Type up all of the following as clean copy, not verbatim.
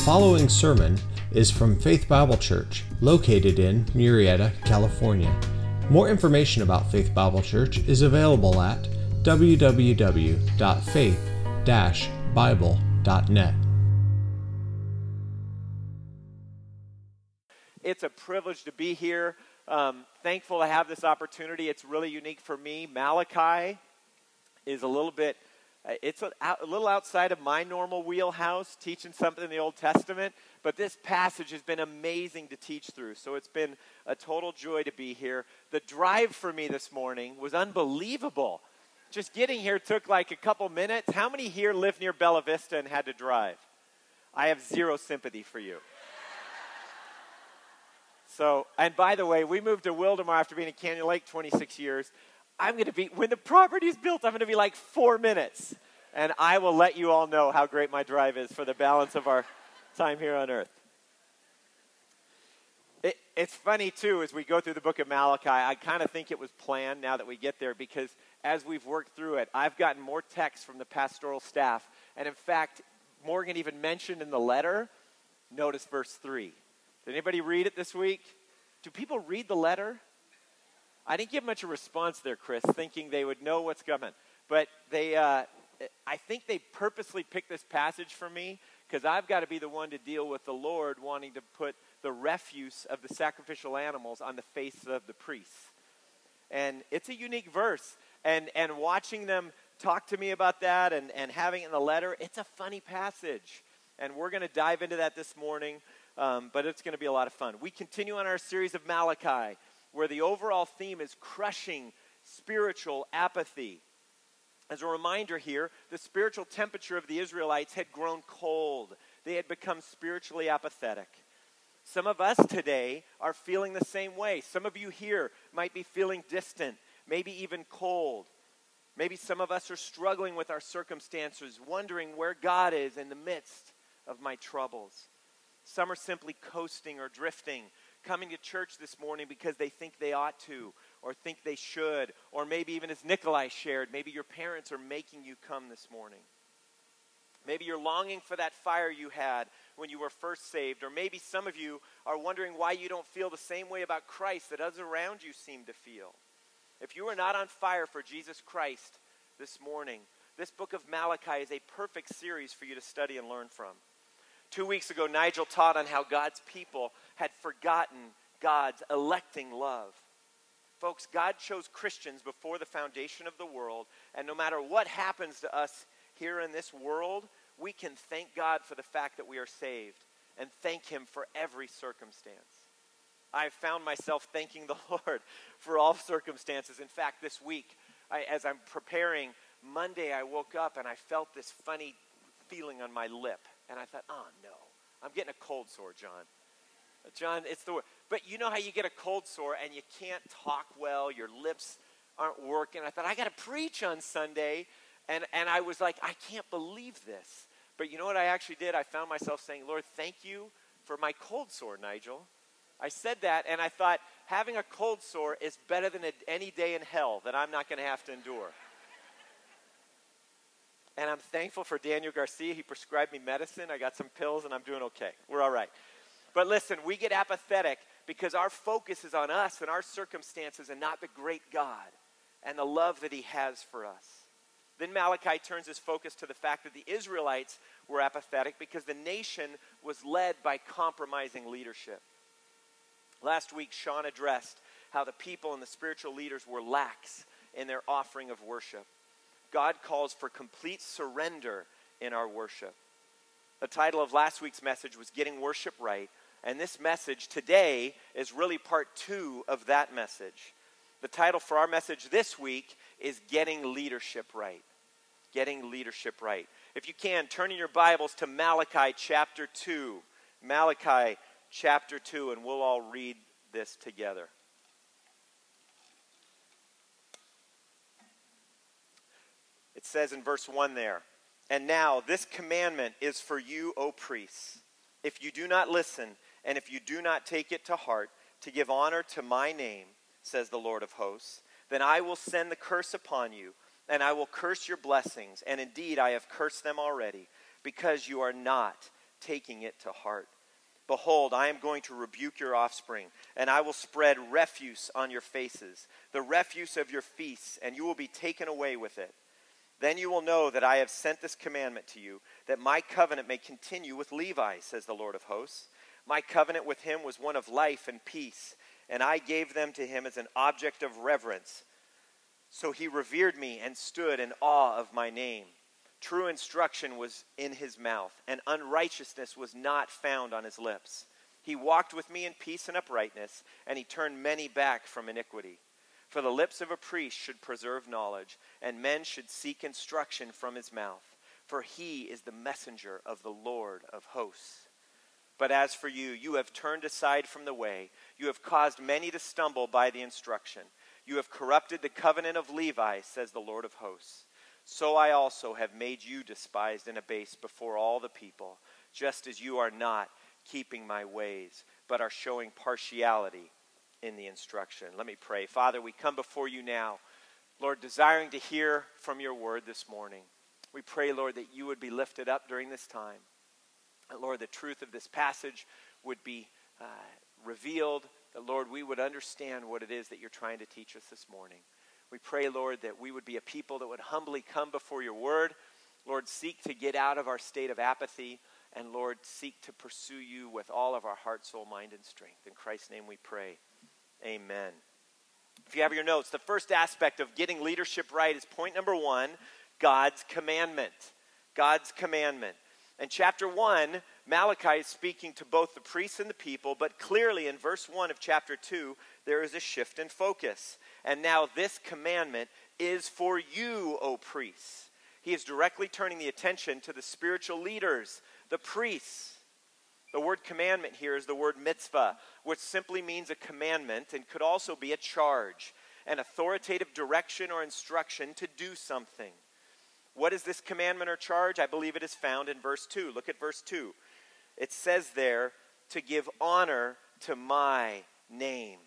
following sermon is from Faith Bible Church, located in Murrieta, California. More information about Faith Bible Church is available at www.faith-bible.net. It's a privilege to be here. Thankful to have this opportunity. It's really unique for me. Malachi is a little bit, it's a little outside of my normal wheelhouse, teaching something in the Old Testament, but this passage has been amazing to teach through, so it's been a total joy to be here. The drive for me this morning was unbelievable. Just getting here took like a couple minutes. How many here live near Bella Vista and had to drive? I have zero sympathy for you. So, and by the way, we moved to Wildomar after being in Canyon Lake 26 years. When the property is built, I'm going to be like 4 minutes. And I will let you all know how great my drive is for the balance of our time here on earth. It's funny, too, as we go through the book of Malachi, I kind of think it was planned now that we get there, because as we've worked through it, I've gotten more texts from the pastoral staff. And in fact, Morgan even mentioned in the letter, notice verse 3. Did anybody read it this week? Do people read the letter? I didn't give much of a response there, Chris, thinking they would know what's coming. But I think they purposely picked this passage for me because I've got to be the one to deal with the Lord wanting to put the refuse of the sacrificial animals on the face of the priests. And it's a unique verse. And watching them talk to me about that and having it in the letter, it's a funny passage. And we're going to dive into that this morning. But it's going to be a lot of fun. We continue on our series of Malachi, where the overall theme is crushing spiritual apathy. As a reminder here, the spiritual temperature of the Israelites had grown cold. They had become spiritually apathetic. Some of us today are feeling the same way. Some of you here might be feeling distant, maybe even cold. Maybe some of us are struggling with our circumstances, wondering where God is in the midst of my troubles. Some are simply coasting or drifting, coming to church this morning because they think they ought to, or think they should, or maybe even as Nikolai shared, maybe your parents are making you come this morning. Maybe you're longing for that fire you had when you were first saved, or maybe some of you are wondering why you don't feel the same way about Christ that others around you seem to feel. If you are not on fire for Jesus Christ this morning, this book of Malachi is a perfect series for you to study and learn from. 2 weeks ago, Nigel taught on how God's people had forgotten God's electing love. Folks, God chose Christians before the foundation of the world, and no matter what happens to us here in this world, we can thank God for the fact that we are saved and thank Him for every circumstance. I've found myself thanking the Lord for all circumstances. In fact, this week, as I'm preparing, Monday I woke up and I felt this funny feeling on my lip. And I thought, oh no, I'm getting a cold sore, John. John, it's the word. But you know how you get a cold sore and you can't talk well, your lips aren't working. I thought, I got to preach on Sunday. And I was like, I can't believe this. But you know what I actually did? I found myself saying, Lord, thank you for my cold sore, Nigel. I said that and I thought, having a cold sore is better than any day in hell that I'm not going to have to endure. And I'm thankful for Daniel Garcia. He prescribed me medicine. I got some pills, and I'm doing okay. We're all right. But listen, we get apathetic because our focus is on us and our circumstances and not the great God and the love that He has for us. Then Malachi turns his focus to the fact that the Israelites were apathetic because the nation was led by compromising leadership. Last week, Sean addressed how the people and the spiritual leaders were lax in their offering of worship. God calls for complete surrender in our worship. The title of last week's message was Getting Worship Right, and this message today is really part 2 of that message. The title for our message this week is Getting Leadership Right. Getting Leadership Right. If you can, turn in your Bibles to Malachi chapter 2. Malachi chapter 2, and we'll all read this together. It says in verse 1 there, "And now this commandment is for you, O priests. If you do not listen, and if you do not take it to heart, to give honor to my name, says the Lord of hosts, then I will send the curse upon you, and I will curse your blessings. And indeed, I have cursed them already, because you are not taking it to heart. Behold, I am going to rebuke your offspring, and I will spread refuse on your faces, the refuse of your feasts, and you will be taken away with it. Then you will know that I have sent this commandment to you, that my covenant may continue with Levi, says the Lord of hosts. My covenant with him was one of life and peace, and I gave them to him as an object of reverence. So he revered me and stood in awe of my name. True instruction was in his mouth, and unrighteousness was not found on his lips. He walked with me in peace and uprightness, and he turned many back from iniquity. For the lips of a priest should preserve knowledge, and men should seek instruction from his mouth. For he is the messenger of the Lord of hosts. But as for you, you have turned aside from the way. You have caused many to stumble by the instruction. You have corrupted the covenant of Levi, says the Lord of hosts. So I also have made you despised and abased before all the people, just as you are not keeping my ways, but are showing partiality in the instruction. Let me pray. Father, we come before you now, Lord, desiring to hear from your word this morning. We pray, Lord, that you would be lifted up during this time. That, Lord, the truth of this passage would be revealed. That, Lord, we would understand what it is that you're trying to teach us this morning. We pray, Lord, that we would be a people that would humbly come before your word. Lord, seek to get out of our state of apathy. And, Lord, seek to pursue you with all of our heart, soul, mind, and strength. In Christ's name we pray. Amen. If you have your notes, the first aspect of getting leadership right is point number 1, God's commandment. God's commandment. In chapter 1, Malachi is speaking to both the priests and the people, but clearly in verse 1 of chapter 2, there is a shift in focus. And now this commandment is for you, O priests. He is directly turning the attention to the spiritual leaders, the priests. The word commandment here is the word mitzvah, which simply means a commandment and could also be a charge, an authoritative direction or instruction to do something. What is this commandment or charge? I believe it is found in verse 2. Look at verse 2. It says there, to give honor to my name.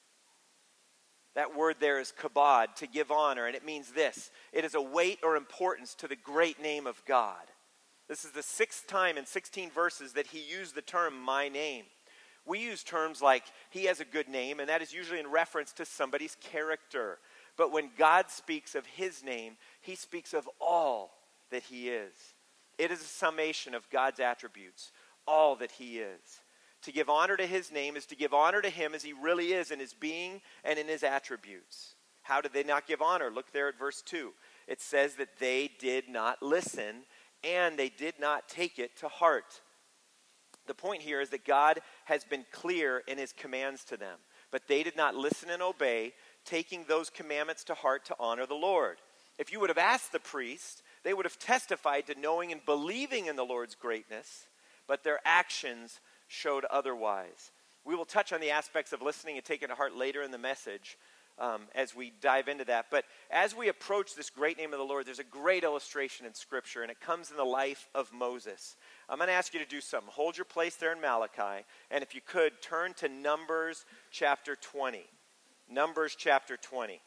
That word there is kabod, to give honor, and it means this. It is a weight or importance to the great name of God. This is the 6th time in 16 verses that he used the term my name. We use terms like he has a good name, and that is usually in reference to somebody's character. But when God speaks of his name, he speaks of all that he is. It is a summation of God's attributes, all that he is. To give honor to his name is to give honor to him as he really is in his being and in his attributes. How did they not give honor? Look there at verse 2. It says that they did not listen and they did not take it to heart. The point here is that God has been clear in his commands to them, but they did not listen and obey, taking those commandments to heart to honor the Lord. If you would have asked the priest, they would have testified to knowing and believing in the Lord's greatness, but their actions showed otherwise. We will touch on the aspects of listening and taking to heart later in the message as we dive into that. But as we approach this great name of the Lord, there's a great illustration in Scripture, and it comes in the life of Moses. I'm going to ask you to do something. Hold your place there in Malachi, and if you could, turn to Numbers chapter 20. Numbers chapter 20.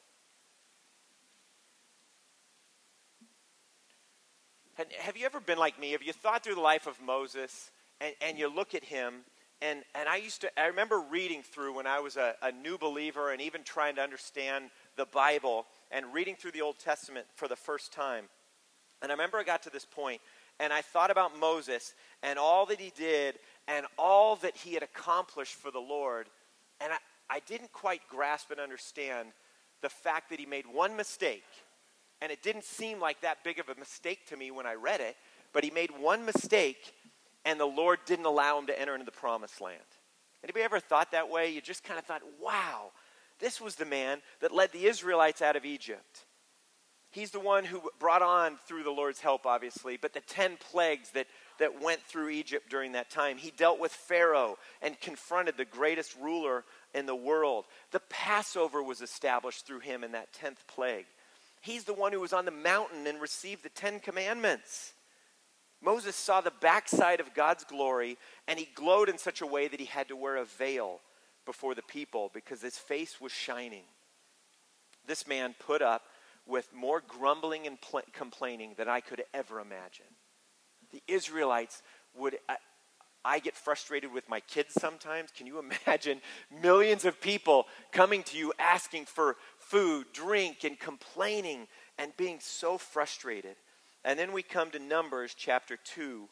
And have you ever been like me? Have you thought through the life of Moses, and you look at him, and I remember reading through when I was a new believer and even trying to understand the Bible and reading through the Old Testament for the first time. And I remember I got to this point, and I thought about Moses and all that he did and all that he had accomplished for the Lord. And I didn't quite grasp and understand the fact that he made one mistake. And it didn't seem like that big of a mistake to me when I read it, but he made one mistake and the Lord didn't allow him to enter into the promised land. Anybody ever thought that way? You just kind of thought, wow, this was the man that led the Israelites out of Egypt. He's the one who brought on, through the Lord's help, obviously, but the 10 plagues that went through Egypt during that time. He dealt with Pharaoh and confronted the greatest ruler in the world. The Passover was established through him in that 10th plague. He's the one who was on the mountain and received the 10 commandments. Moses saw the backside of God's glory, and he glowed in such a way that he had to wear a veil before the people because his face was shining. This man put up with more grumbling and complaining than I could ever imagine. The Israelites would, I get frustrated with my kids sometimes. Can you imagine millions of people coming to you asking for food, drink, and complaining and being so frustrated? And then we come to Numbers chapter 2,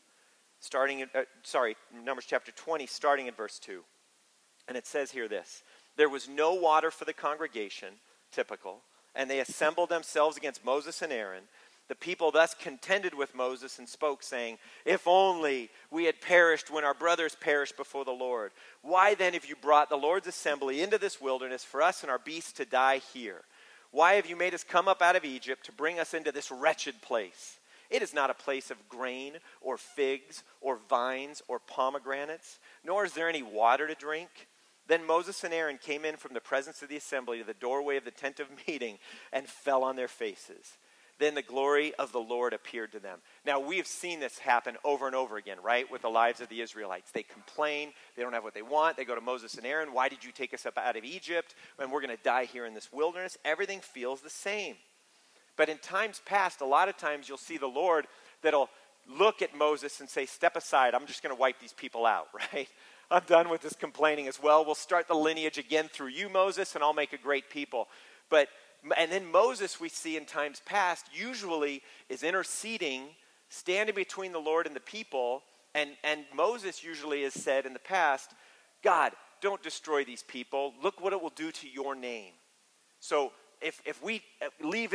Numbers chapter 20, starting in verse 2. And it says here this: there was no water for the congregation, typical, and they assembled themselves against Moses and Aaron. The people thus contended with Moses and spoke, saying, if only we had perished when our brothers perished before the Lord. Why then have you brought the Lord's assembly into this wilderness for us and our beasts to die here? Why have you made us come up out of Egypt to bring us into this wretched place? It is not a place of grain or figs or vines or pomegranates, nor is there any water to drink. Then Moses and Aaron came in from the presence of the assembly to the doorway of the tent of meeting and fell on their faces. Then the glory of the Lord appeared to them. Now, we have seen this happen over and over again, right, with the lives of the Israelites. They complain. They don't have what they want. They go to Moses and Aaron. Why did you take us up out of Egypt when we're going to die here in this wilderness? Everything feels the same. But in times past, a lot of times you'll see the Lord that'll look at Moses and say, step aside. I'm just going to wipe these people out, right? I'm done with this complaining as well. We'll start the lineage again through you, Moses, and I'll make a great people. And then Moses, we see in times past, usually is interceding, standing between the Lord and the people. And Moses usually has said in the past, God, don't destroy these people. Look what it will do to your name. So if we leave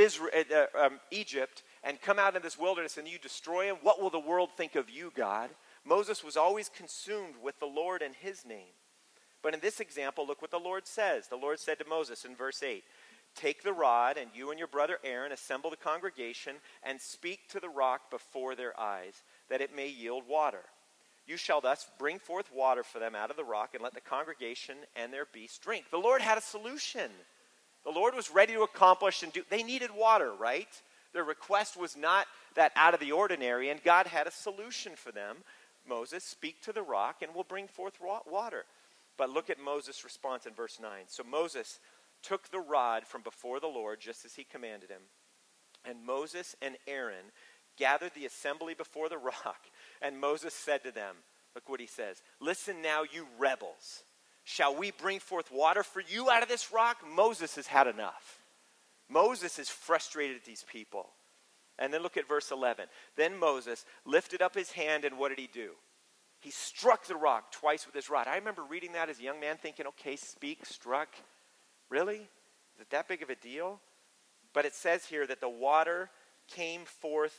Egypt and come out in this wilderness and you destroy them, what will the world think of you, God? Moses was always consumed with the Lord and his name. But in this example, look what the Lord says. The Lord said to Moses in verse 8, take the rod, and you and your brother Aaron assemble the congregation and speak to the rock before their eyes, that it may yield water. You shall thus bring forth water for them out of the rock, and let the congregation and their beasts drink. The Lord had a solution. The Lord was ready to accomplish and do. They needed water, right? Their request was not that out of the ordinary, and God had a solution for them. Moses, speak to the rock, and we'll bring forth water. But look at Moses' response in verse 9. So Moses took the rod from before the Lord, just as he commanded him. And Moses and Aaron gathered the assembly before the rock. And Moses said to them, look what he says, listen now, you rebels. Shall we bring forth water for you out of this rock? Moses has had enough. Moses is frustrated at these people. And then look at verse 11. Then Moses lifted up his hand, and what did he do? He struck the rock twice with his rod. I remember reading that as a young man thinking, okay, speak, struck. Really? Is it that big of a deal? But it says here that the water came forth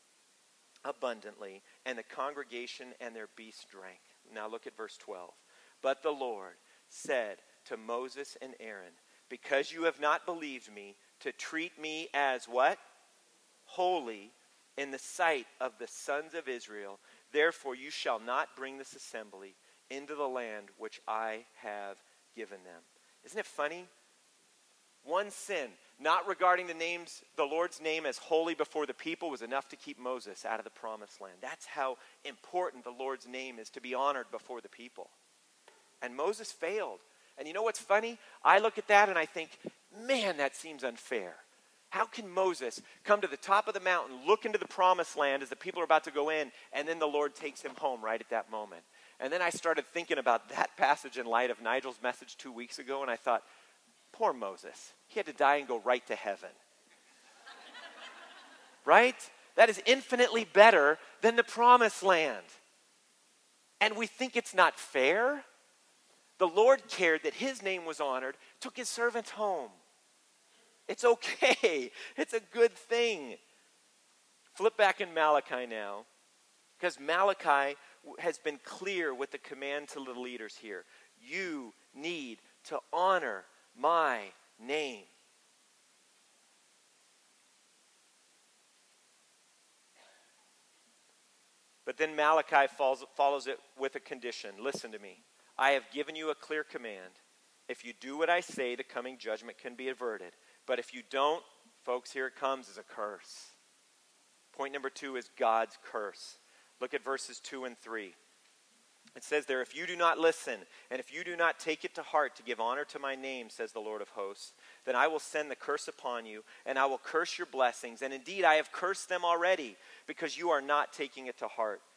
abundantly, and the congregation and their beasts drank. Now look at verse 12. But the Lord said to Moses and Aaron, because you have not believed me to treat me as what? Holy in the sight of the sons of Israel, therefore you shall not bring this assembly into the land which I have given them. Isn't it funny? One sin, not regarding the Lord's name as holy before the people, was enough to keep Moses out of the promised land. That's how important the Lord's name is to be honored before the people. And Moses failed. And you know what's funny? I look at that and I think, man, that seems unfair. How can Moses come to the top of the mountain, look into the promised land as the people are about to go in, and then the Lord takes him home right at that moment? And then I started thinking about that passage in light of Nigel's message 2 weeks ago, and I thought, poor Moses. He had to die and go right to heaven. Right? That is infinitely better than the promised land. And we think it's not fair. The Lord cared that his name was honored, took his servant home. It's okay. It's a good thing. Flip back in Malachi now, because Malachi has been clear with the command to the leaders here. You need to honor my name. But then Malachi follows it with a condition. Listen to me. I have given you a clear command. If you do what I say, the coming judgment can be averted. But if you don't, folks, here it comes as a curse. Point number 2 is God's curse. Look at verses 2 and 3. It says there, if you do not listen, and if you do not take it to heart to give honor to my name, says the Lord of hosts, then I will send the curse upon you, and I will curse your blessings. And indeed, I have cursed them already, because you are not taking it to heart.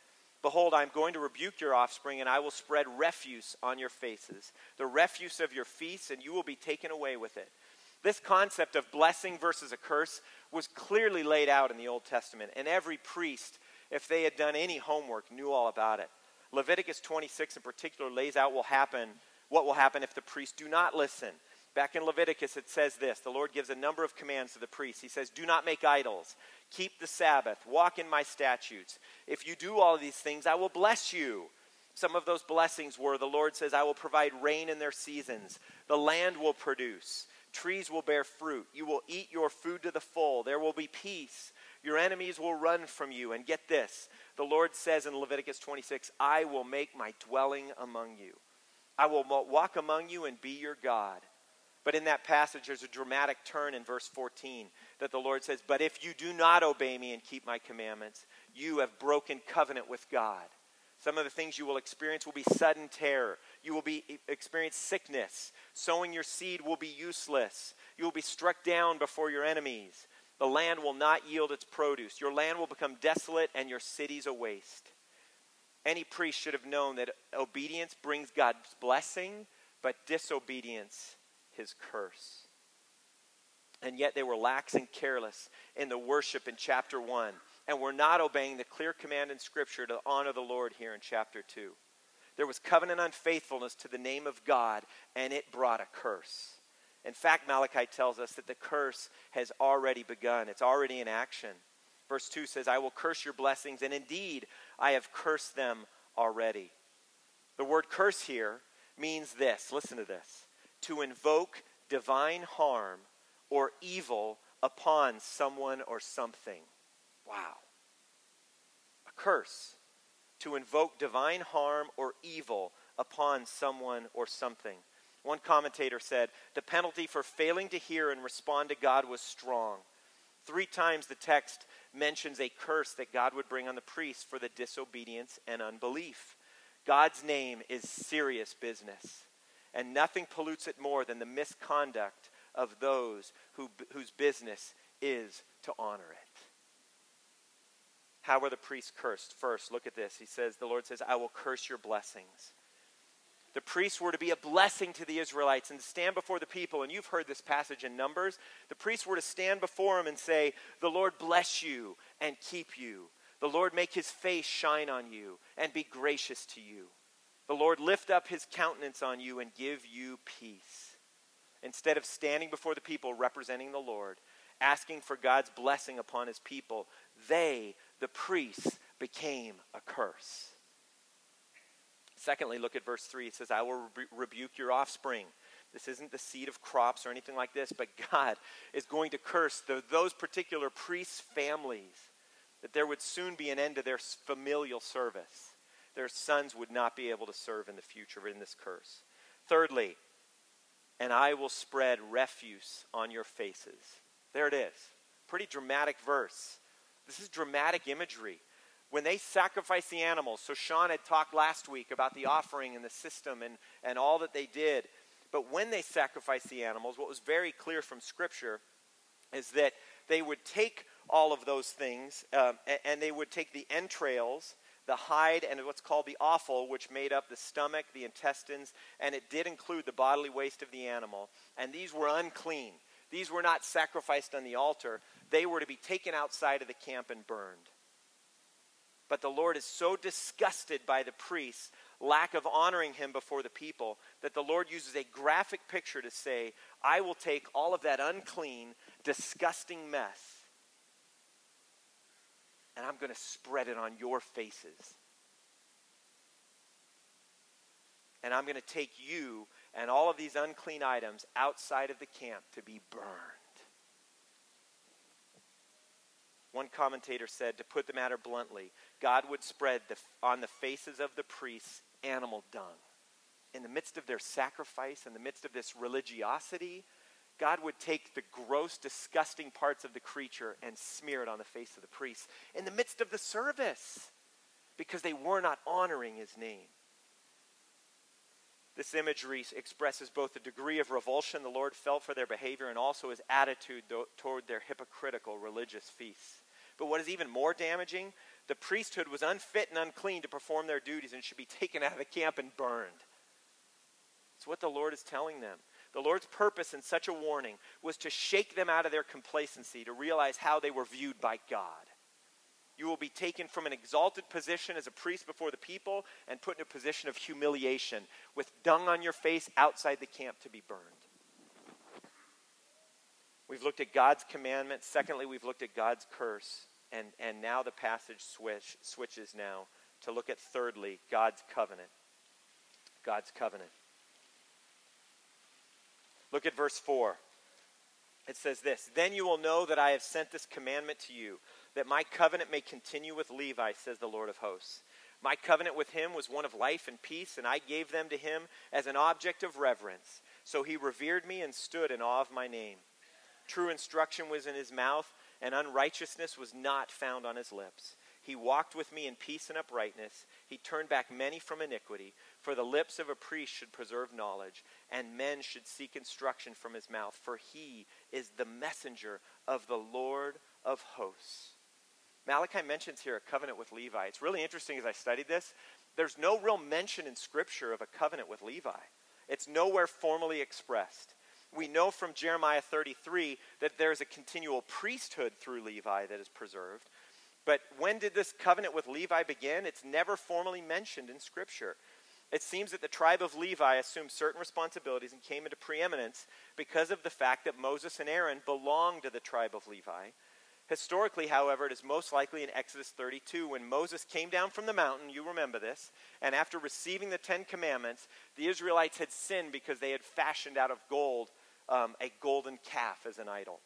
Behold, I am going to rebuke your offspring, and I will spread refuse on your faces, the refuse of your feasts, and you will be taken away with it. This concept of blessing versus a curse was clearly laid out in the Old Testament, and every priest, if they had done any homework, knew all about it. Leviticus 26 in particular lays out what will happen if the priests do not listen. Back in Leviticus, it says this. The Lord gives a number of commands to the priests. He says, do not make idols. Keep the Sabbath. Walk in my statutes. If you do all of these things, I will bless you. Some of those blessings were, the Lord says, I will provide rain in their seasons. The land will produce. Trees will bear fruit. You will eat your food to the full. There will be peace. Your enemies will run from you. And get this. The Lord says in Leviticus 26, I will make my dwelling among you. I will walk among you and be your God. But in that passage, there's a dramatic turn in verse 14 that the Lord says, but if you do not obey me and keep my commandments, you have broken covenant with God. Some of the things you will experience will be sudden terror. You will experience sickness. Sowing your seed will be useless. You will be struck down before your enemies. The land will not yield its produce. Your land will become desolate and your cities a waste. Any priest should have known that obedience brings God's blessing, but disobedience his curse. And yet they were lax and careless in the worship in chapter 1, and were not obeying the clear command in Scripture to honor the Lord here in chapter 2. There was covenant unfaithfulness to the name of God, and it brought a curse. In fact, Malachi tells us that the curse has already begun. It's already in action. Verse 2 says, I will curse your blessings, and indeed I have cursed them already. The word curse here means this. Listen to this. To invoke divine harm or evil upon someone or something. Wow. A curse. To invoke divine harm or evil upon someone or something. One commentator said, the penalty for failing to hear and respond to God was strong. 3 times the text mentions a curse that God would bring on the priests for the disobedience and unbelief. God's name is serious business. And nothing pollutes it more than the misconduct of those whose business is to honor it. How were the priests cursed? First, look at this. The Lord says, I will curse your blessings. The priests were to be a blessing to the Israelites and stand before the people. And you've heard this passage in Numbers. The priests were to stand before him and say, the Lord bless you and keep you. The Lord make his face shine on you and be gracious to you. The Lord lift up his countenance on you and give you peace. Instead of standing before the people representing the Lord, asking for God's blessing upon his people, they, the priests, became a curse. Secondly, look at verse 3. It says, I will rebuke your offspring. This isn't the seed of crops or anything like this, but God is going to curse those particular priests' families, that there would soon be an end to their familial service. Their sons would not be able to serve in the future in this curse. Thirdly, and I will spread refuse on your faces. There it is. Pretty dramatic verse. This is dramatic imagery. When they sacrifice the animals, so Sean had talked last week about the offering and the system and all that they did. But when they sacrificed the animals, what was very clear from Scripture is that they would take all of those things and they would take the entrails, the hide, and what's called the offal, which made up the stomach, the intestines, and it did include the bodily waste of the animal. And these were unclean. These were not sacrificed on the altar. They were to be taken outside of the camp and burned. But the Lord is so disgusted by the priests' lack of honoring him before the people that the Lord uses a graphic picture to say, I will take all of that unclean, disgusting mess and I'm going to spread it on your faces. And I'm going to take you and all of these unclean items outside of the camp to be burned. One commentator said, to put the matter bluntly, God would spread on the faces of the priests animal dung. In the midst of their sacrifice, in the midst of this religiosity, God would take the gross, disgusting parts of the creature and smear it on the face of the priests in the midst of the service because they were not honoring his name. This imagery expresses both the degree of revulsion the Lord felt for their behavior and also his attitude toward their hypocritical religious feasts. But what is even more damaging, The priesthood was unfit and unclean to perform their duties and should be taken out of the camp and burned. It's what the Lord is telling them. The Lord's purpose in such a warning was to shake them out of their complacency, to realize how they were viewed by God. You will be taken from an exalted position as a priest before the people and put in a position of humiliation with dung on your face outside the camp to be burned. We've looked at God's commandment. Secondly, we've looked at God's curse. And now the passage switches now to look at, thirdly, God's covenant. God's covenant. Look at verse 4. It says this, "Then you will know that I have sent this commandment to you, that my covenant may continue with Levi, says the Lord of hosts. My covenant with him was one of life and peace, and I gave them to him as an object of reverence. So he revered me and stood in awe of my name. True instruction was in his mouth, and unrighteousness was not found on his lips. He walked with me in peace and uprightness. He turned back many from iniquity. For the lips of a priest should preserve knowledge, and men should seek instruction from his mouth. For he is the messenger of the Lord of hosts." Malachi mentions here a covenant with Levi. It's really interesting as I studied this. There's no real mention in Scripture of a covenant with Levi. It's nowhere formally expressed. We know from Jeremiah 33 that there's a continual priesthood through Levi that is preserved. But when did this covenant with Levi begin? It's never formally mentioned in Scripture. It seems that the tribe of Levi assumed certain responsibilities and came into preeminence because of the fact that Moses and Aaron belonged to the tribe of Levi. Historically, however, it is most likely in Exodus 32 when Moses came down from the mountain, you remember this, and after receiving the 10 Commandments, the Israelites had sinned because they had fashioned out of gold a golden calf as an idol.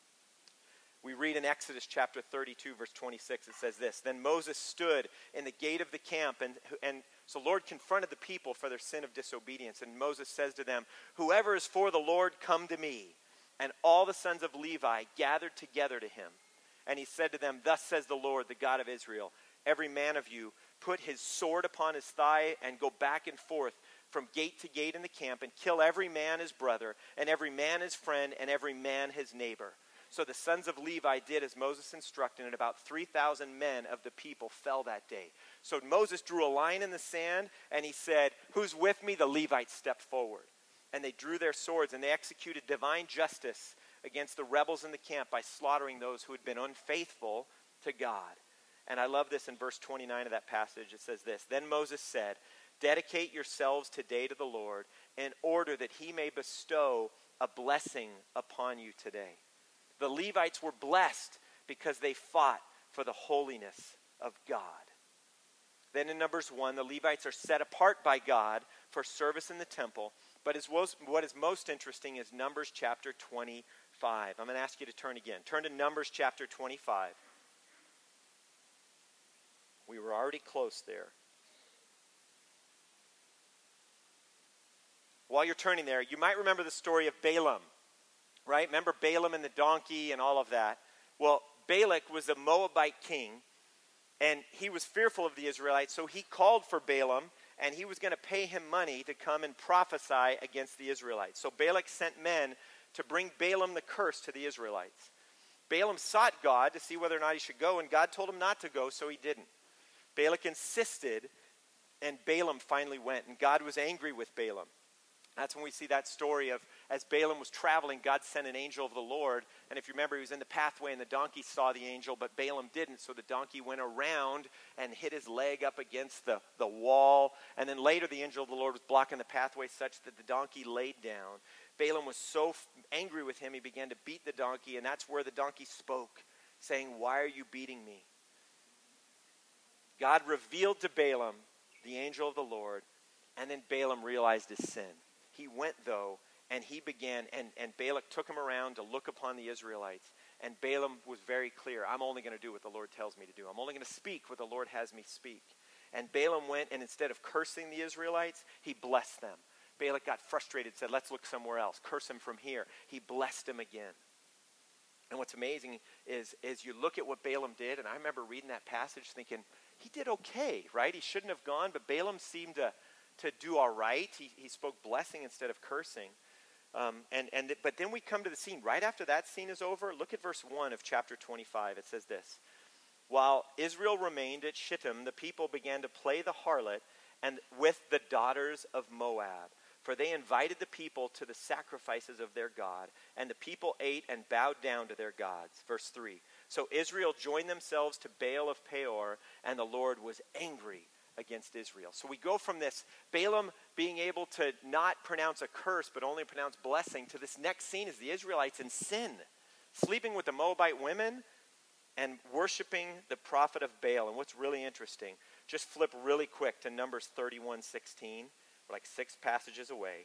We read in Exodus chapter 32, verse 26, it says this, "Then Moses stood in the gate of the camp, and so the Lord confronted the people for their sin of disobedience. And Moses says to them, 'Whoever is for the Lord, come to me.' And all the sons of Levi gathered together to him. And he said to them, 'Thus says the Lord, the God of Israel, every man of you put his sword upon his thigh and go back and forth from gate to gate in the camp and kill every man his brother and every man his friend and every man his neighbor.' So the sons of Levi did as Moses instructed, and about 3,000 men of the people fell that day. So Moses drew a line in the sand, and he said, 'Who's with me?' The Levites stepped forward. And they drew their swords, and they executed divine justice against the rebels in the camp by slaughtering those who had been unfaithful to God." And I love this in verse 29 of that passage. It says this, "Then Moses said, 'Dedicate yourselves today to the Lord in order that he may bestow a blessing upon you today.'" The Levites were blessed because they fought for the holiness of God. Then in Numbers 1, the Levites are set apart by God for service in the temple. But what is most interesting is Numbers chapter 25. I'm going to ask you to turn again. Turn to Numbers chapter 25. We were already close there. While you're turning there, you might remember the story of Balaam. Right? Remember Balaam and the donkey and all of that? Well, Balak was a Moabite king, and he was fearful of the Israelites, so he called for Balaam, and he was going to pay him money to come and prophesy against the Israelites. So Balak sent men to bring Balaam the curse to the Israelites. Balaam sought God to see whether or not he should go, and God told him not to go, so he didn't. Balak insisted, and Balaam finally went, and God was angry with Balaam. That's when we see that story of as Balaam was traveling, God sent an angel of the Lord. And if you remember, he was in the pathway and the donkey saw the angel, but Balaam didn't. So the donkey went around and hit his leg up against the wall. And then later the angel of the Lord was blocking the pathway such that the donkey laid down. Balaam was so angry with him, he began to beat the donkey. And that's where the donkey spoke, saying, "Why are you beating me?" God revealed to Balaam the angel of the Lord, and then Balaam realized his sin. He went, though, and he began, and Balak took him around to look upon the Israelites. And Balaam was very clear, "I'm only going to do what the Lord tells me to do. I'm only going to speak what the Lord has me speak." And Balaam went, and instead of cursing the Israelites, he blessed them. Balak got frustrated, said, "Let's look somewhere else. Curse him from here." He blessed him again. And what's amazing is you look at what Balaam did, and I remember reading that passage thinking, he did okay, right? He shouldn't have gone, but Balaam seemed to do all right. He spoke blessing instead of cursing. But then we come to the scene. Right after that scene is over, look at verse 1 of chapter 25. It says this, While Israel remained at Shittim, the people began to play the harlot and with the daughters of Moab. For they invited the people to the sacrifices of their God, and the people ate and bowed down to their gods. Verse 3. So Israel joined themselves to Baal of Peor, and the Lord was angry against Israel. So we go from this Balaam being able to not pronounce a curse, but only pronounce blessing, to this next scene is the Israelites in sin, sleeping with the Moabite women and worshiping the prophet of Baal. And what's really interesting, just flip really quick to Numbers 31:16. We're like 6 passages away.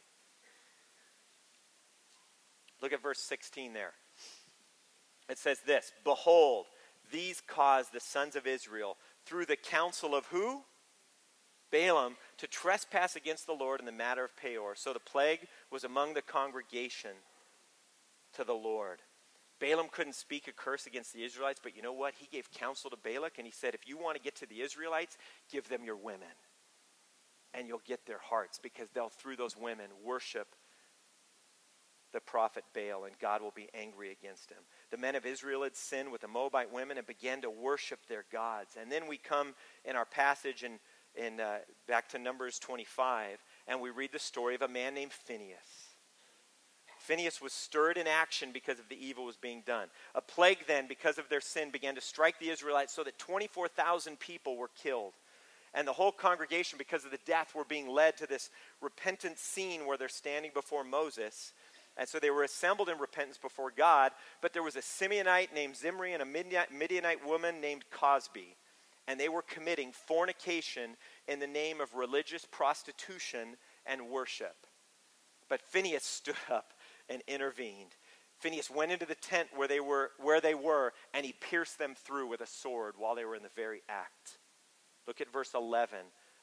Look at verse 16 there. It says this, behold, these caused the sons of Israel through the counsel of who? Balaam, to trespass against the Lord in the matter of Peor. So the plague was among the congregation to the Lord. Balaam couldn't speak a curse against the Israelites, but you know what? He gave counsel to Balak, and he said, if you want to get to the Israelites, give them your women. And you'll get their hearts, because they'll, through those women, worship the prophet Baal, and God will be angry against him. The men of Israel had sinned with the Moabite women and began to worship their gods. And then we come in our passage in back to Numbers 25, and we read the story of a man named Phinehas. Phinehas was stirred in action because of the evil was being done. A plague then, because of their sin, began to strike the Israelites so that 24,000 people were killed. And the whole congregation, because of the death, were being led to this repentant scene where they're standing before Moses. And so they were assembled in repentance before God. But there was a Simeonite named Zimri and a Midianite woman named Cosbi. And they were committing fornication in the name of religious prostitution and worship. But Phinehas stood up and intervened. Phinehas went into the tent where they were, and he pierced them through with a sword while they were in the very act. Look at verse 11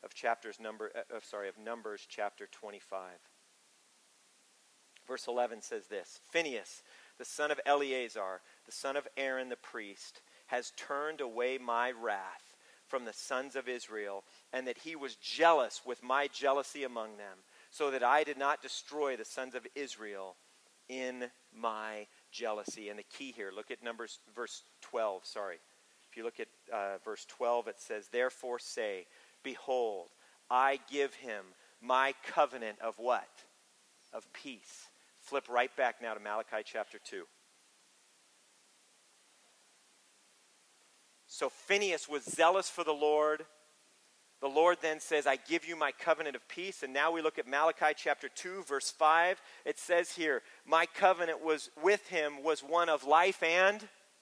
of Numbers chapter 25. Verse 11 says this, Phinehas, the son of Eleazar, the son of Aaron the priest, has turned away my wrath from the sons of Israel, and that he was jealous with my jealousy among them, so that I did not destroy the sons of Israel in my jealousy. And the key here, look at verse 12, If you look at verse 12, it says, therefore say, behold, I give him my covenant of what? Of peace. Flip right back now to Malachi chapter 2. So Phinehas was zealous for the Lord. The Lord then says, I give you my covenant of peace. And now we look at Malachi chapter 2, verse 5. It says here, my covenant was with him was one of life and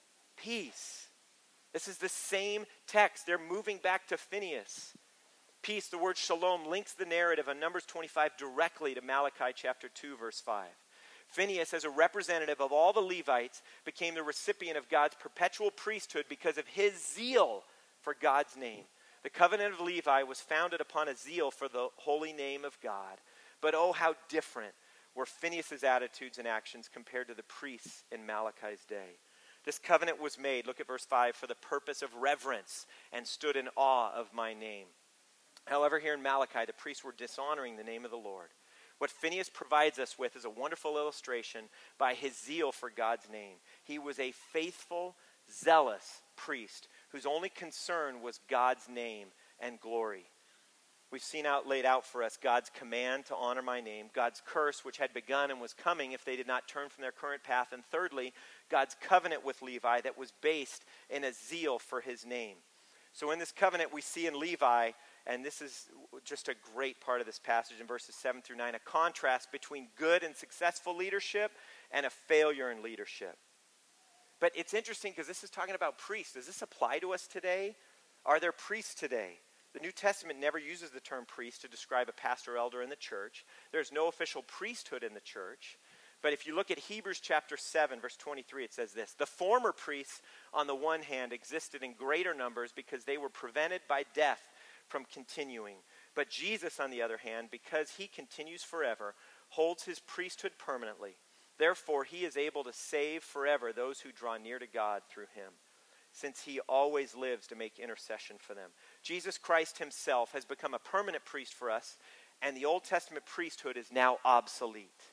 peace. This is the same text. They're moving back to Phinehas. Peace, the word shalom, links the narrative on Numbers 25 directly to Malachi chapter 2, verse 5. Phinehas, as a representative of all the Levites, became the recipient of God's perpetual priesthood because of his zeal for God's name. The covenant of Levi was founded upon a zeal for the holy name of God. But oh, how different were Phinehas' attitudes and actions compared to the priests in Malachi's day. This covenant was made, look at verse 5, for the purpose of reverence and stood in awe of my name. However, here in Malachi, the priests were dishonoring the name of the Lord. What Phinehas provides us with is a wonderful illustration by his zeal for God's name. He was a faithful, zealous priest whose only concern was God's name and glory. We've seen laid out for us God's command to honor my name, God's curse which had begun and was coming if they did not turn from their current path, and thirdly, God's covenant with Levi that was based in a zeal for his name. So in this covenant we see in Levi, and this is just a great part of this passage in verses 7 through 9, a contrast between good and successful leadership and a failure in leadership. But it's interesting because this is talking about priests. Does this apply to us today? Are there priests today? The New Testament never uses the term priest to describe a pastor or elder in the church. There's no official priesthood in the church. But if you look at Hebrews chapter 7, verse 23, it says this: the former priests, on the one hand, existed in greater numbers because they were prevented by death from continuing. But Jesus, on the other hand, because he continues forever, holds his priesthood permanently. Therefore, he is able to save forever those who draw near to God through him, since he always lives to make intercession for them. Jesus Christ himself has become a permanent priest for us, and the Old Testament priesthood is now obsolete.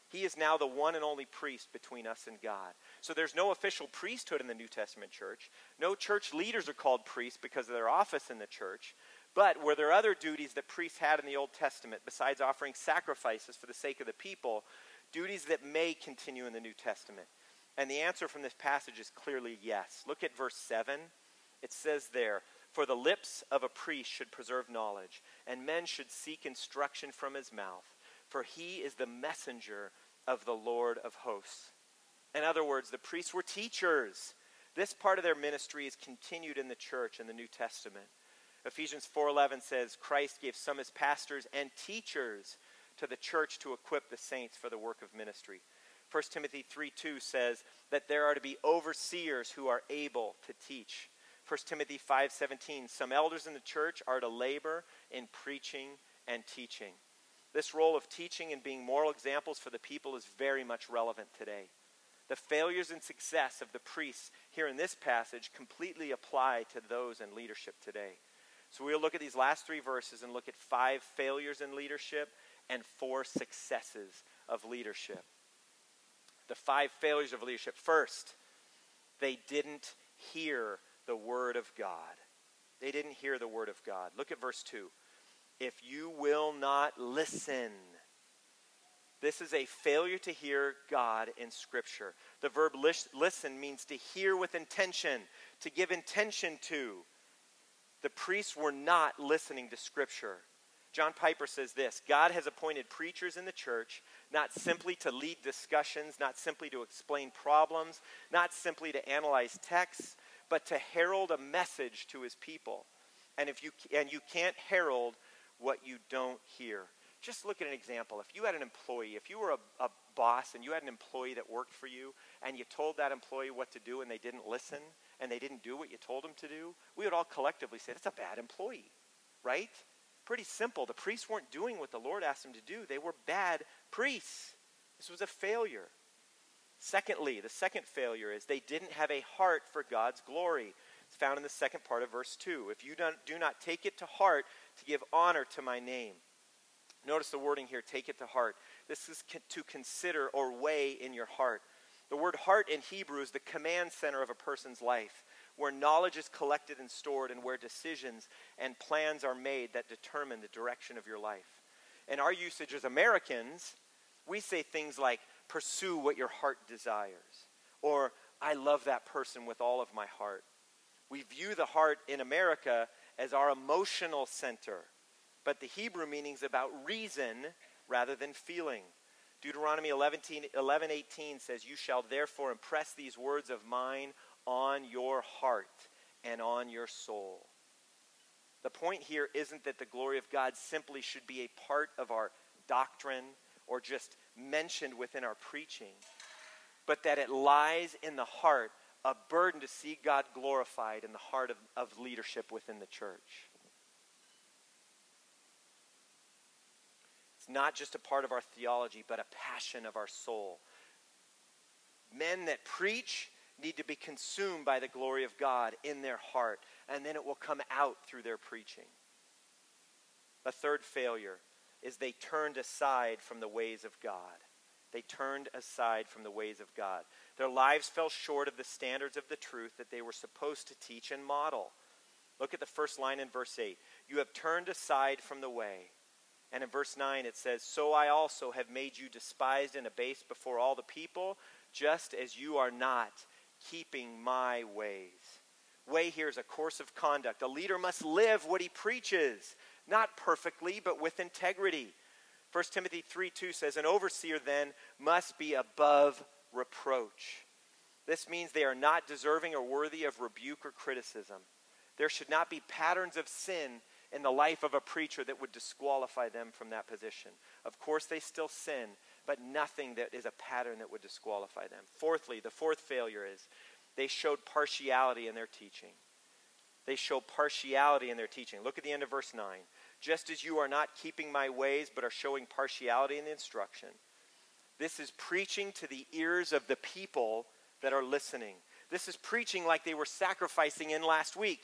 He is now the one and only priest between us and God. So there's no official priesthood in the New Testament church. No church leaders are called priests because of their office in the church. But were there other duties that priests had in the Old Testament besides offering sacrifices for the sake of the people, duties that may continue in the New Testament? And the answer from this passage is clearly yes. Look at verse 7. It says there, "For the lips of a priest should preserve knowledge, and men should seek instruction from his mouth. For he is the messenger of the Lord of hosts." In other words, the priests were teachers. This part of their ministry is continued in the church in the New Testament. Ephesians 4:11 says, "Christ gave some as pastors and teachers to the church to equip the saints for the work of ministry." 1 Timothy 3:2 says that there are to be overseers who are able to teach. 1 Timothy 5:17, "Some elders in the church are to labor in preaching and teaching." This role of teaching and being moral examples for the people is very much relevant today. The failures and success of the priests here in this passage completely apply to those in leadership today. So we'll look at these last 3 verses and look at 5 failures in leadership and 4 successes of leadership. The 5 failures of leadership. First, they didn't hear the word of God. They didn't hear the word of God. Look at verse 2. "If you will not listen." This is a failure to hear God in Scripture. The verb listen means to hear with intention, to give intention to. The priests were not listening to Scripture. John Piper says this, "God has appointed preachers in the church not simply to lead discussions, not simply to explain problems, not simply to analyze texts, but to herald a message to his people. And you can't herald what you don't hear." Just look at an example. If you had an employee, if you were a boss and you had an employee that worked for you and you told that employee what to do and they didn't listen and they didn't do what you told them to do, we would all collectively say, that's a bad employee, right? Pretty simple. The priests weren't doing what the Lord asked them to do. They were bad priests. This was a failure. Secondly, the second failure is they didn't have a heart for God's glory. It's found in the second part of verse 2. "If you do not take it to heart to give honor to my name." Notice the wording here, take it to heart. This is to consider or weigh in your heart. The word heart in Hebrew is the command center of a person's life, where knowledge is collected and stored and where decisions and plans are made that determine the direction of your life. In our usage as Americans, we say things like, pursue what your heart desires, or I love that person with all of my heart. We view the heart in America as our emotional center. But the Hebrew meaning is about reason rather than feeling. Deuteronomy 11:18 says, "You shall therefore impress these words of mine on your heart and on your soul." The point here isn't that the glory of God simply should be a part of our doctrine or just mentioned within our preaching, but that it lies in the heart, a burden to see God glorified in the heart of leadership within the church. Not just a part of our theology, but a passion of our soul. Men that preach need to be consumed by the glory of God in their heart, and then it will come out through their preaching. A third failure is they turned aside from the ways of God. They turned aside from the ways of God. Their lives fell short of the standards of the truth that they were supposed to teach and model. Look at the first line in verse 8. "You have turned aside from the way." And in verse 9 it says, "So I also have made you despised and abased before all the people, just as you are not keeping my ways." Way here is a course of conduct. A leader must live what he preaches, not perfectly, but with integrity. 1 Timothy 3:2 says, "An overseer then must be above reproach." This means they are not deserving or worthy of rebuke or criticism. There should not be patterns of sin in the life of a preacher that would disqualify them from that position. Of course, they still sin, but nothing that is a pattern that would disqualify them. Fourthly, the fourth failure is they showed partiality in their teaching. They show partiality in their teaching. Look at the end of verse 9. "Just as you are not keeping my ways, but are showing partiality in the instruction." This is preaching to the ears of the people that are listening. This is preaching like they were sacrificing in last week.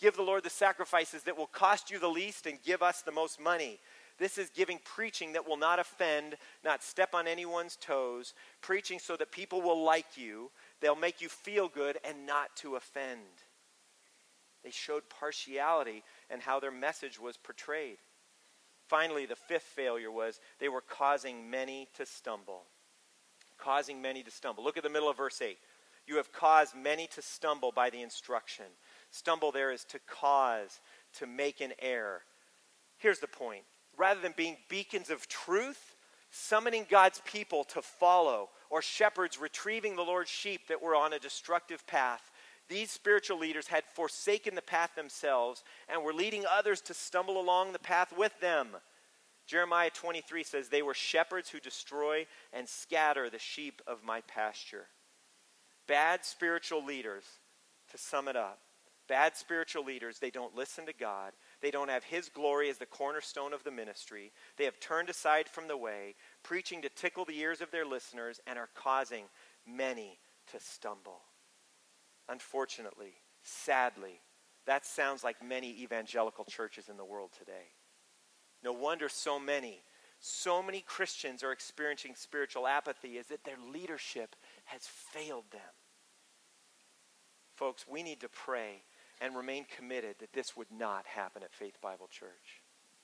Give the Lord the sacrifices that will cost you the least and give us the most money. This is giving preaching that will not offend, not step on anyone's toes, preaching so that people will like you, they'll make you feel good and not to offend. They showed partiality in how their message was portrayed. Finally, the fifth failure was they were causing many to stumble. Causing many to stumble. Look at the middle of verse 8. You have caused many to stumble by the instruction. Stumble there is to cause, to make an error. Here's the point. Rather than being beacons of truth, summoning God's people to follow, or shepherds retrieving the Lord's sheep that were on a destructive path, these spiritual leaders had forsaken the path themselves and were leading others to stumble along the path with them. Jeremiah 23 says, they were shepherds who destroy and scatter the sheep of my pasture. Bad spiritual leaders, to sum it up, bad spiritual leaders, they don't listen to God. They don't have His glory as the cornerstone of the ministry. They have turned aside from the way, preaching to tickle the ears of their listeners, and are causing many to stumble. Unfortunately, sadly, that sounds like many evangelical churches in the world today. No wonder so many Christians are experiencing spiritual apathy, is that their leadership has failed them. Folks, we need to pray and remain committed that this would not happen at Faith Bible Church.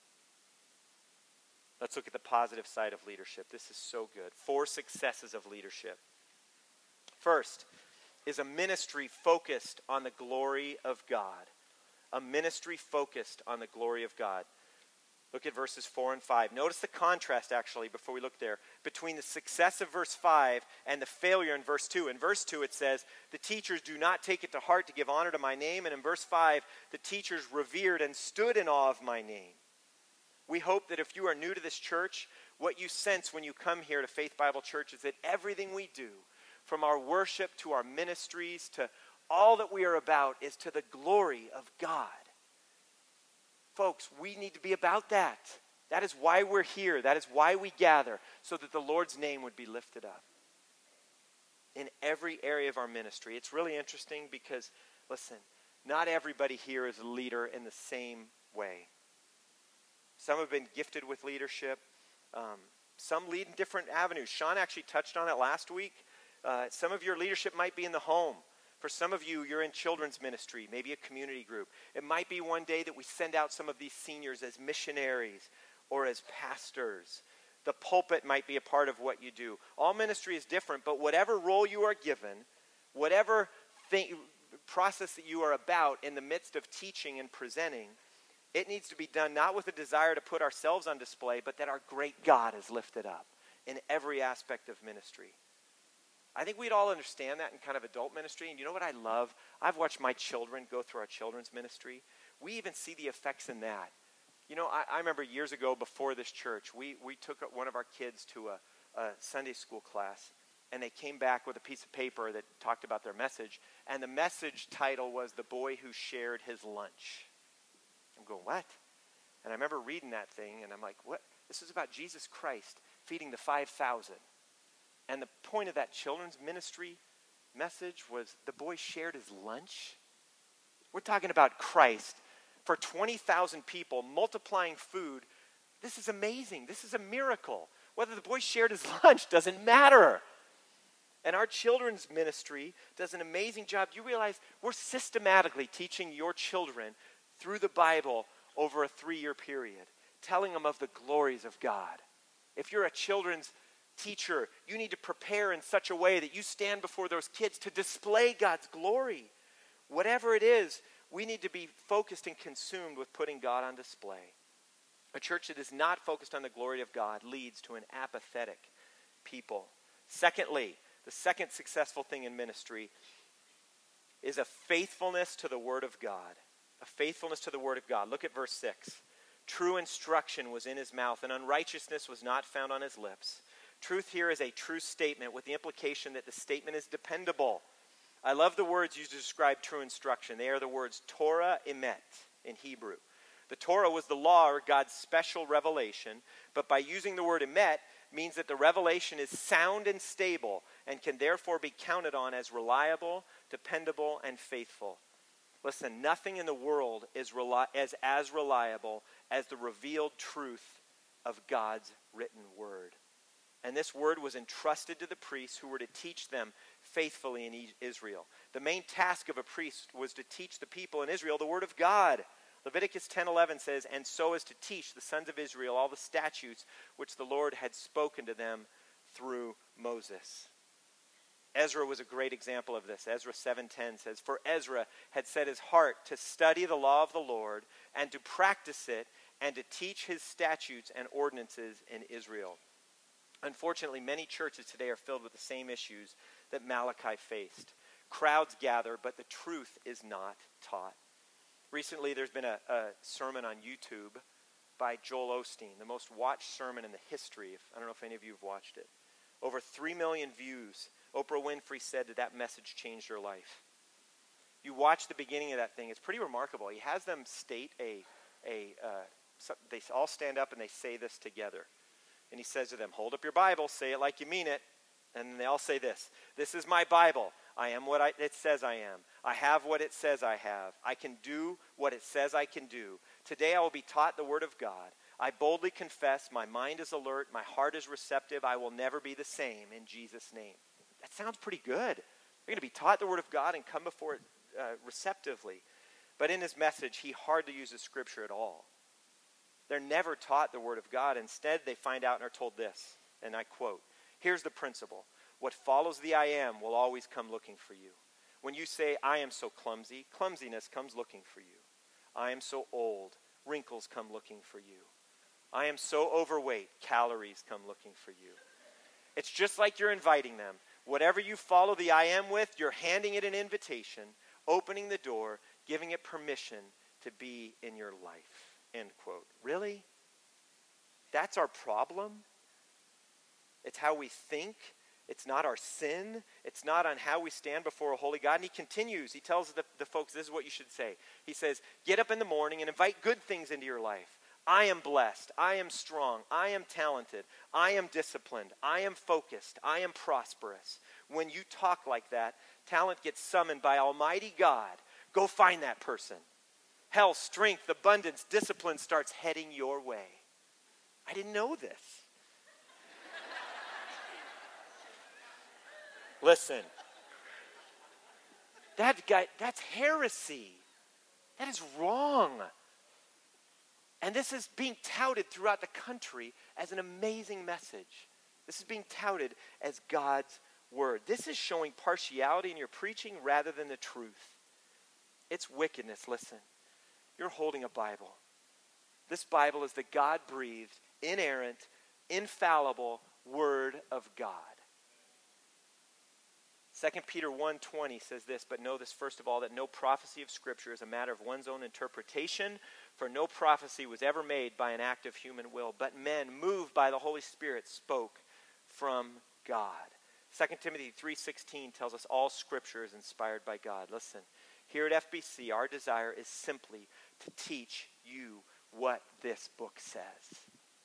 Let's look at the positive side of leadership. This is so good. 4 successes of leadership. First is a ministry focused on the glory of God. A ministry focused on the glory of God. Look at verses 4 and 5. Notice the contrast, actually, before we look there, between the success of verse 5 and the failure in verse 2. In verse 2, it says, the teachers do not take it to heart to give honor to my name. And in verse 5, the teachers revered and stood in awe of my name. We hope that if you are new to this church, what you sense when you come here to Faith Bible Church is that everything we do, from our worship to our ministries to all that we are about, is to the glory of God. Folks, we need to be about that. That is why we're here. That is why we gather, so that the Lord's name would be lifted up in every area of our ministry. It's really interesting because, listen, not everybody here is a leader in the same way. Some have been gifted with leadership. Some lead in different avenues. Sean actually touched on it last week. Some of your leadership might be in the home. For some of you, you're in children's ministry, maybe a community group. It might be one day that we send out some of these seniors as missionaries or as pastors. The pulpit might be a part of what you do. All ministry is different, but whatever role you are given, whatever process that you are about in the midst of teaching and presenting, it needs to be done not with a desire to put ourselves on display, but that our great God is lifted up in every aspect of ministry. I think we'd all understand that in kind of adult ministry. And you know what I love? I've watched my children go through our children's ministry. We even see the effects in that. You know, I remember years ago before this church, we took one of our kids to a Sunday school class. And they came back with a piece of paper that talked about their message. And the message title was The Boy Who Shared His Lunch. I'm going, what? And I remember reading that thing, and I'm like, what? This is about Jesus Christ feeding the 5,000. And the point of that children's ministry message was the boy shared his lunch. We're talking about Christ for 20,000 people multiplying food. This is amazing. This is a miracle. Whether the boy shared his lunch doesn't matter. And our children's ministry does an amazing job. You realize we're systematically teaching your children through the Bible over a 3-year period, telling them of the glories of God. If you're a children's teacher, you need to prepare in such a way that you stand before those kids to display God's glory. Whatever it is, we need to be focused and consumed with putting God on display. A church that is not focused on the glory of God leads to an apathetic people. Secondly, the second successful thing in ministry is a faithfulness to the Word of God. A faithfulness to the Word of God. Look at verse 6. True instruction was in his mouth, and unrighteousness was not found on his lips. Truth here is a true statement with the implication that the statement is dependable. I love the words used to describe true instruction. They are the words Torah emet in Hebrew. The Torah was the law or God's special revelation, but by using the word emet means that the revelation is sound and stable and can therefore be counted on as reliable, dependable, and faithful. Listen, nothing in the world is as reliable as the revealed truth of God's written word. And this word was entrusted to the priests who were to teach them faithfully in Israel. The main task of a priest was to teach the people in Israel the word of God. Leviticus 10:11 says, "And so as to teach the sons of Israel all the statutes which the Lord had spoken to them through Moses." Ezra was a great example of this. Ezra 7:10 says, "For Ezra had set his heart to study the law of the Lord and to practice it and to teach his statutes and ordinances in Israel." Unfortunately, many churches today are filled with the same issues that Malachi faced. Crowds gather, but the truth is not taught. Recently, there's been a sermon on YouTube by Joel Osteen, the most watched sermon in the history. I don't know if any of you have watched it. Over 3 million views. Oprah Winfrey said that message changed her life. You watch the beginning of that thing, it's pretty remarkable. He has them state they all stand up and they say this together. And he says to them, "Hold up your Bible, say it like you mean it." And then they all say this: "This is my Bible. I am what it says I am. I have what it says I have. I can do what it says I can do. Today I will be taught the word of God. I boldly confess, my mind is alert, my heart is receptive. I will never be the same in Jesus' name." That sounds pretty good. You're going to be taught the word of God and come before it receptively. But in his message, he hardly uses scripture at all. They're never taught the word of God. Instead, they find out and are told this, and I quote, "Here's the principle. What follows the I am will always come looking for you. When you say, 'I am so clumsy,' clumsiness comes looking for you. 'I am so old,' wrinkles come looking for you. 'I am so overweight,' calories come looking for you." It's just like you're inviting them. Whatever you follow the I am with, you're handing it an invitation, opening the door, giving it permission to be in your life. End quote. Really? That's our problem? It's how we think. It's not our sin. It's not on how we stand before a holy God. And he continues. He tells the folks, this is what you should say. He says, "Get up in the morning and invite good things into your life. I am blessed. I am strong. I am talented. I am disciplined. I am focused. I am prosperous." When you talk like that, talent gets summoned by Almighty God. Go find that person. Health, strength, abundance, discipline starts heading your way. I didn't know this. Listen, that's heresy. That is wrong. And this is being touted throughout the country as an amazing message. This is being touted as God's word. This is showing partiality in your preaching rather than the truth. It's wickedness. Listen, you're holding a Bible. This Bible is the God-breathed, inerrant, infallible word of God. 2 Peter 1:20 says this, "But know this first of all, that no prophecy of Scripture is a matter of one's own interpretation, for no prophecy was ever made by an act of human will, but men, moved by the Holy Spirit, spoke from God." 2 Timothy 3:16 tells us all Scripture is inspired by God. Listen, here at FBC, our desire is simply to teach you what this book says.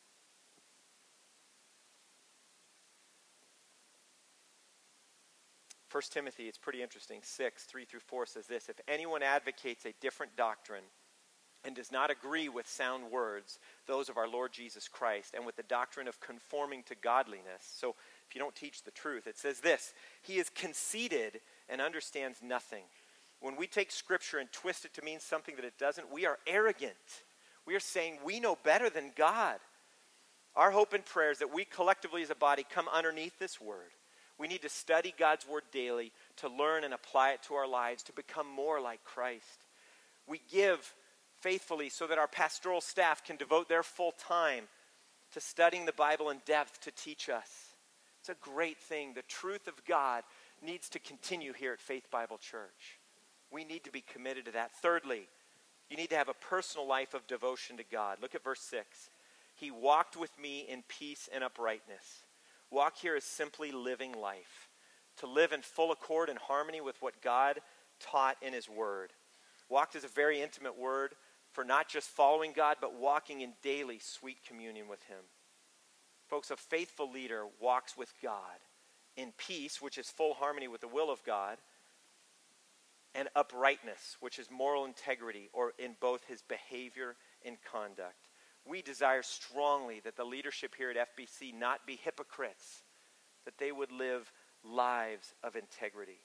1 Timothy, it's pretty interesting, 6:3-4 says this: "If anyone advocates a different doctrine and does not agree with sound words, those of our Lord Jesus Christ, and with the doctrine of conforming to godliness," so if you don't teach the truth, it says this: "He is conceited and understands nothing." When we take Scripture and twist it to mean something that it doesn't, we are arrogant. We are saying we know better than God. Our hope and prayer is that we collectively as a body come underneath this word. We need to study God's word daily to learn and apply it to our lives, to become more like Christ. We give faithfully so that our pastoral staff can devote their full time to studying the Bible in depth to teach us. It's a great thing. The truth of God needs to continue here at Faith Bible Church. We need to be committed to that. Thirdly, you need to have a personal life of devotion to God. Look at verse 6. "He walked with me in peace and uprightness." Walk here is simply living life. To live in full accord and harmony with what God taught in his word. Walked is a very intimate word for not just following God, but walking in daily sweet communion with him. Folks, a faithful leader walks with God in peace, which is full harmony with the will of God, and uprightness, which is moral integrity, or in both his behavior and conduct. We desire strongly that the leadership here at FBC not be hypocrites, that they would live lives of integrity.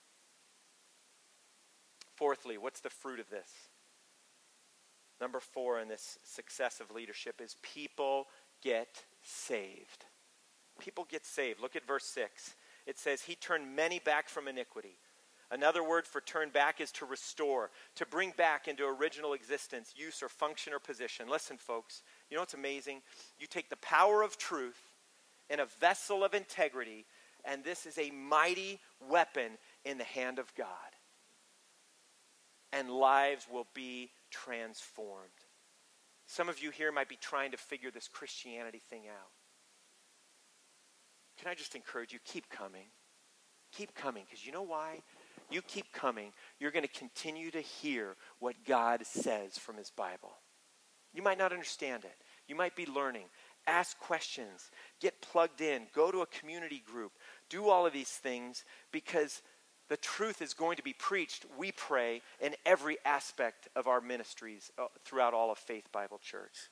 Fourthly, what's the fruit of this? Number 4 in this success of leadership is people get saved. People get saved. Look at verse 6. It says, he turned many back from iniquity. Another word for turn back is to restore, to bring back into original existence, use or function or position. Listen, folks, you know what's amazing? You take the power of truth in a vessel of integrity, and this is a mighty weapon in the hand of God. And lives will be transformed. Some of you here might be trying to figure this Christianity thing out. Can I just encourage you, keep coming. Keep coming, because you know why? You keep coming, you're going to continue to hear what God says from his Bible. You might not understand it. You might be learning. Ask questions. Get plugged in. Go to a community group. Do all of these things because the truth is going to be preached, we pray, in every aspect of our ministries throughout all of Faith Bible Church.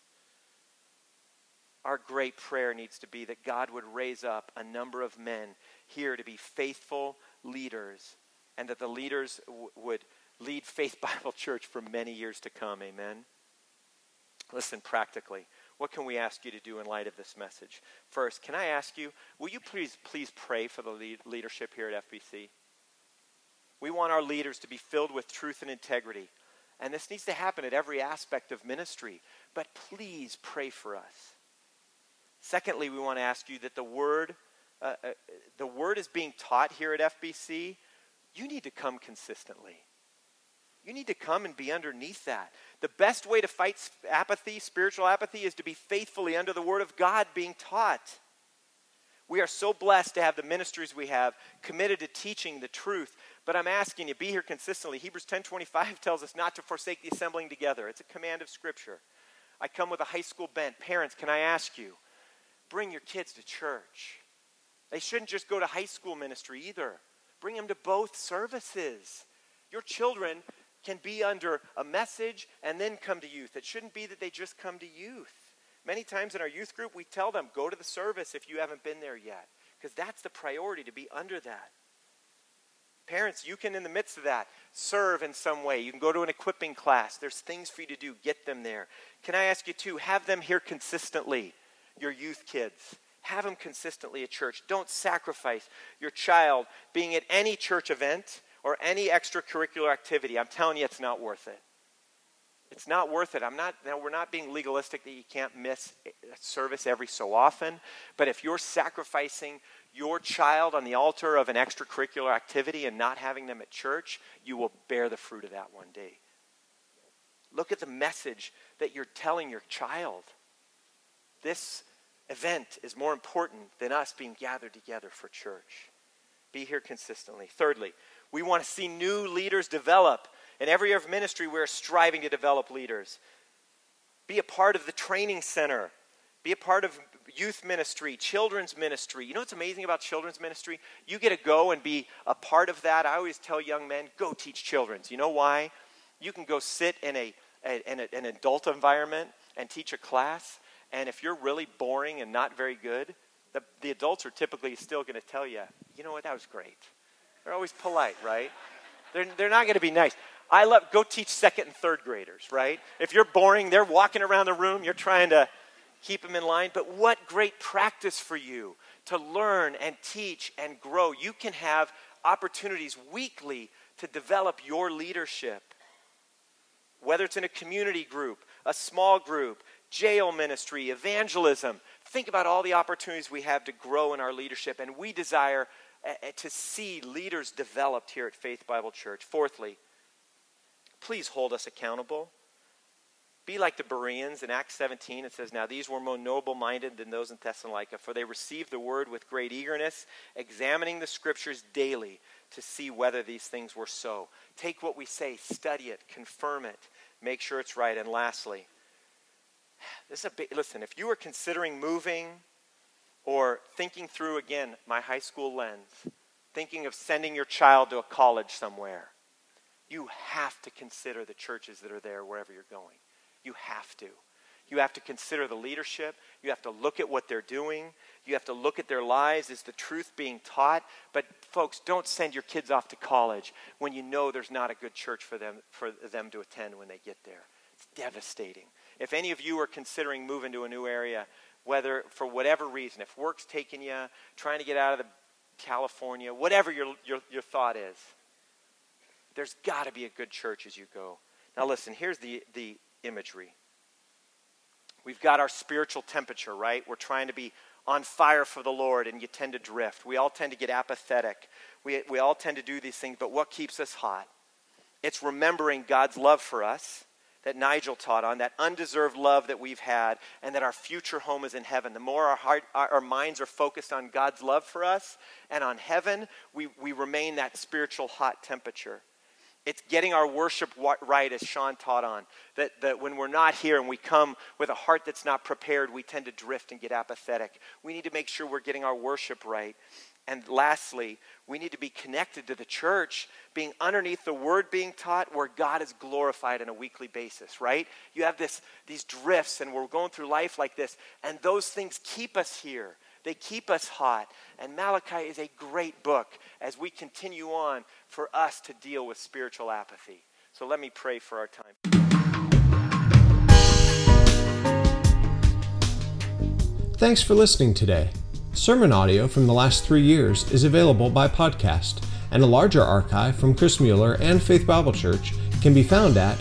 Our great prayer needs to be that God would raise up a number of men here to be faithful leaders, and that the leaders would lead Faith Bible Church for many years to come. Amen. Listen, practically, what can we ask you to do in light of this message? First, can I ask you, will you please pray for the leadership here at FBC? We want our leaders to be filled with truth and integrity. And this needs to happen at every aspect of ministry. But please pray for us. Secondly, we want to ask you that the word is being taught here at FBC. You need to come consistently. You need to come and be underneath that. The best way to fight apathy, spiritual apathy, is to be faithfully under the Word of God being taught. We are so blessed to have the ministries we have committed to teaching the truth. But I'm asking you, be here consistently. Hebrews 10:25 tells us not to forsake the assembling together. It's a command of Scripture. I come with a high school bent. Parents, can I ask you, bring your kids to church. They shouldn't just go to high school ministry either. Bring them to both services. Your children can be under a message and then come to youth. It shouldn't be that they just come to youth. Many times in our youth group, we tell them, go to the service if you haven't been there yet, because that's the priority, to be under that. Parents, you can, in the midst of that, serve in some way. You can go to an equipping class. There's things for you to do. Get them there. Can I ask you too, have them here consistently, your youth kids. Have them consistently at church. Don't sacrifice your child being at any church event or any extracurricular activity. I'm telling you, it's not worth it. It's not worth it. We're not being legalistic that you can't miss a service every so often. But if you're sacrificing your child on the altar of an extracurricular activity and not having them at church, you will bear the fruit of that one day. Look at the message that you're telling your child. This event is more important than us being gathered together for church. Be here consistently. Thirdly, we want to see new leaders develop. In every area of ministry, we're striving to develop leaders. Be a part of the training center. Be a part of youth ministry, children's ministry. You know what's amazing about children's ministry? You get to go and be a part of that. I always tell young men, go teach children's. You know why? You can go sit in an adult environment and teach a class. And if you're really boring and not very good, the adults are typically still going to tell you, you know what, that was great. They're always polite, right? They're not going to be nice. Go teach second and third graders, right? If you're boring, they're walking around the room, you're trying to keep them in line. But what great practice for you to learn and teach and grow. You can have opportunities weekly to develop your leadership. Whether it's in a community group, a small group, jail ministry, evangelism. Think about all the opportunities we have to grow in our leadership, and we desire to see leaders developed here at Faith Bible Church. Fourthly, please hold us accountable. Be like the Bereans. In Acts 17, it says, now these were more noble-minded than those in Thessalonica, for they received the word with great eagerness, examining the scriptures daily to see whether these things were so. Take what we say, study it, confirm it, make sure it's right. And lastly, listen, if you are considering moving or thinking through, again, my high school lens, thinking of sending your child to a college somewhere, you have to consider the churches that are there wherever you're going. You have to. You have to consider the leadership. You have to look at what they're doing. You have to look at their lives. Is the truth being taught? But folks, don't send your kids off to college when you know there's not a good church for them to attend when they get there. It's devastating. If any of you are considering moving to a new area, whether for whatever reason, if work's taking you, trying to get out of California, whatever your thought is, there's got to be a good church as you go. Now listen, here's the imagery. We've got our spiritual temperature, right? We're trying to be on fire for the Lord, and you tend to drift. We all tend to get apathetic. We all tend to do these things, but what keeps us hot? It's remembering God's love for us that Nigel taught on, that undeserved love that we've had, and that our future home is in heaven. The more our minds are focused on God's love for us and on heaven, we remain that spiritual hot temperature. It's getting our worship right, as Sean taught on. That when we're not here and we come with a heart that's not prepared, we tend to drift and get apathetic. We need to make sure we're getting our worship right. And lastly, we need to be connected to the church, being underneath the word being taught where God is glorified on a weekly basis, right? You have these drifts, and we're going through life like this, and those things keep us here. They keep us hot. And Malachi is a great book as we continue on for us to deal with spiritual apathy. So let me pray for our time. Thanks for listening today. Sermon audio from the last 3 years is available by podcast, and a larger archive from Chris Mueller and Faith Bible Church can be found at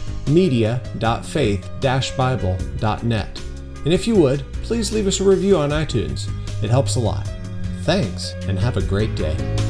media.faith-bible.net. And if you would, please leave us a review on iTunes. It helps a lot. Thanks, and have a great day.